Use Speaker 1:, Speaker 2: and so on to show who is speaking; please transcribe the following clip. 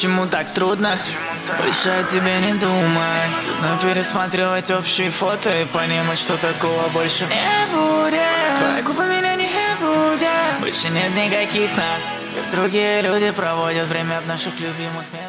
Speaker 1: Почему так трудно? Больше о тебе не думай. Трудно пересматривать общие фото и понимать, что такого больше не будет. Твои губы меня не будут. Больше нет никаких нас. Теперь другие люди проводят время в наших любимых местах.